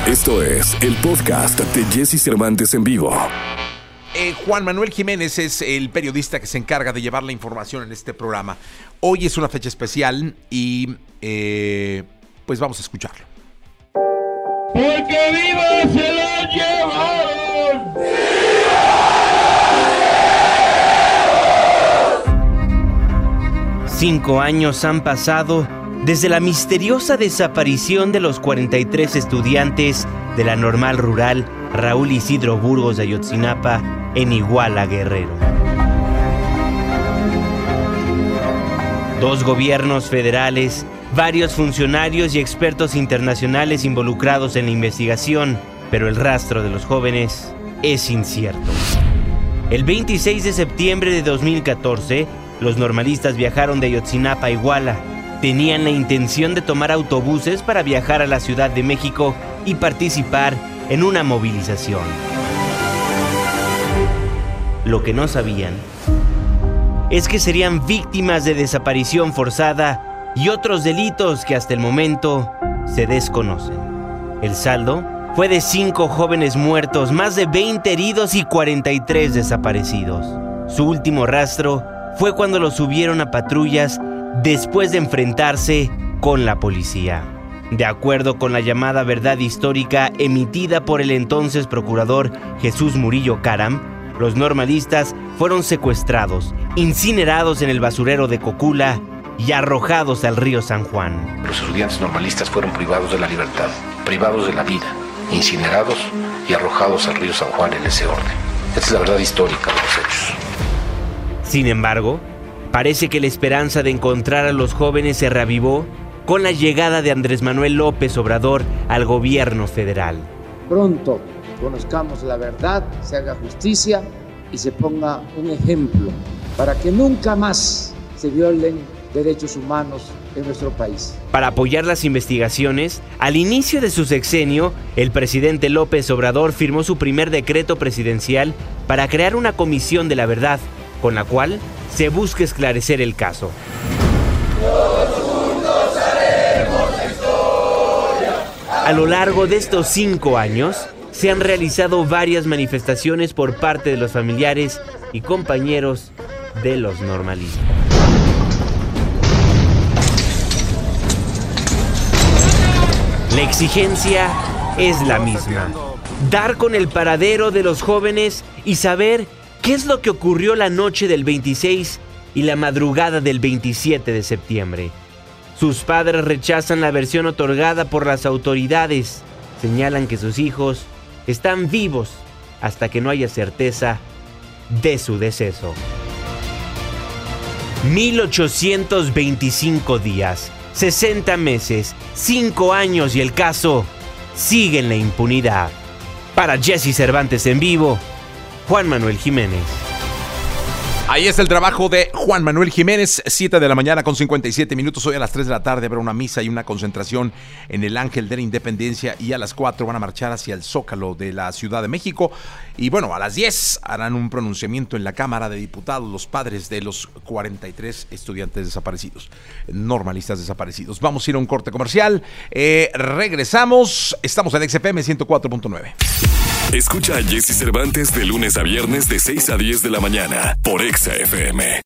Esto es el podcast de Jesse Cervantes en vivo. Juan Manuel Jiménez es el periodista que se encarga de llevar la información en este programa. Hoy es una fecha especial y pues vamos a escucharlo. ¡Porque viva se lo llevaron! 5 años han pasado desde la misteriosa desaparición de los 43 estudiantes de la Normal Rural Raúl Isidro Burgos de Ayotzinapa en Iguala, Guerrero. 2 gobiernos federales, varios funcionarios y expertos internacionales involucrados en la investigación, pero el rastro de los jóvenes es incierto. El 26 de septiembre de 2014, los normalistas viajaron de Ayotzinapa a Iguala. Tenían la intención de tomar autobuses para viajar a la Ciudad de México y participar en una movilización. Lo que no sabían es que serían víctimas de desaparición forzada y otros delitos que hasta el momento se desconocen. El saldo fue de 5 jóvenes muertos, más de 20 heridos y 43 desaparecidos. Su último rastro fue cuando los subieron a patrullas después de enfrentarse con la policía. De acuerdo con la llamada verdad histórica emitida por el entonces procurador Jesús Murillo Caram, los normalistas fueron secuestrados, incinerados en el basurero de Cocula y arrojados al río San Juan. Los estudiantes normalistas fueron privados de la libertad, privados de la vida, incinerados y arrojados al río San Juan en ese orden. Esta es la verdad histórica de los hechos. Sin embargo, parece que la esperanza de encontrar a los jóvenes se reavivó con la llegada de Andrés Manuel López Obrador al gobierno federal. Pronto conozcamos la verdad, se haga justicia y se ponga un ejemplo para que nunca más se violen derechos humanos en nuestro país. Para apoyar las investigaciones, al inicio de su sexenio, el presidente López Obrador firmó su primer decreto presidencial para crear una comisión de la verdad, con la cual se busca esclarecer el caso. A lo largo de estos 5 años, se han realizado varias manifestaciones por parte de los familiares y compañeros de los normalistas. La exigencia es la misma: dar con el paradero de los jóvenes y saber qué es lo que ocurrió la noche del 26 y la madrugada del 27 de septiembre. Sus padres rechazan la versión otorgada por las autoridades. Señalan que sus hijos están vivos hasta que no haya certeza de su deceso. 1825 días, 60 meses, 5 años y el caso sigue en la impunidad. Para Jesse Cervantes en vivo, Juan Manuel Jiménez. Ahí está el trabajo de Juan Manuel Jiménez, 7 de la mañana con 57 minutos. Hoy a las 3 de la tarde habrá una misa y una concentración en el Ángel de la Independencia y a las 4 van a marchar hacia el Zócalo de la Ciudad de México. Y bueno, a las 10 harán un pronunciamiento en la Cámara de Diputados los padres de los 43 estudiantes desaparecidos, normalistas desaparecidos. Vamos a ir a un corte comercial. Regresamos. Estamos en XFM 104.9. Escucha a Jesse Cervantes de lunes a viernes de 6 a 10 de la mañana por XFM.